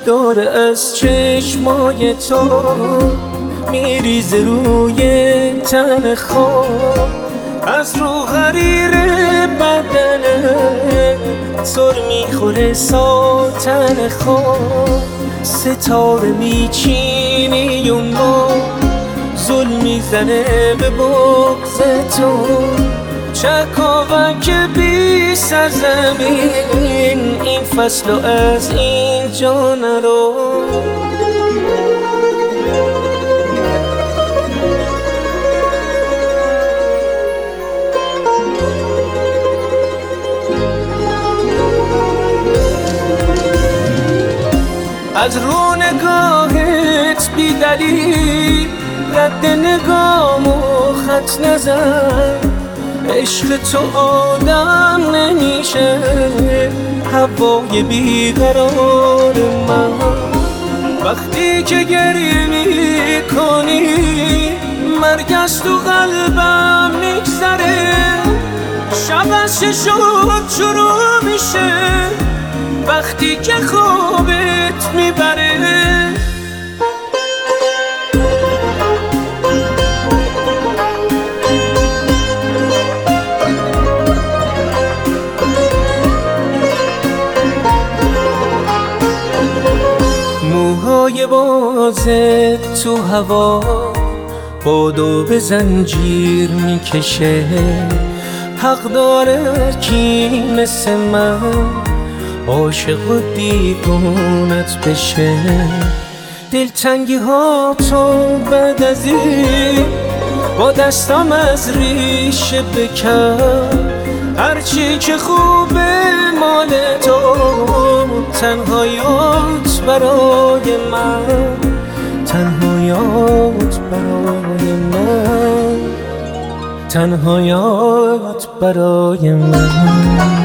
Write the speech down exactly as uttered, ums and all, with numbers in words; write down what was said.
داره از چشمای تو میریزه روی تن خواب، از رو حریر بدنه سر میخوره ساتن خواب. ستاره میچینی و ما ظلم میزنه به بغض تو، چکاوک بی سرزمین این فصل و از اینجا نرو. از رو نگاهت بی دلیل رد نگامو خط نزن، عشق تو آدم نمیشه هوای بیقرار من. وقتی که گریه میکنی مرگ از تو قلبم میگذره، شب از ششم شروع میشه وقتی که خوابت میبره. موهای بازت تو هوا بادو به زنجیر میکشه، حق داره کی مثل من عاشق و دیوونت بشه. دلتنگی ها تو بعد از این با دستم از ریشه بکن، هرچی که خوبه مال تو، تنهاییات برای من، تنهاییات برای من، تنهاییات برای من.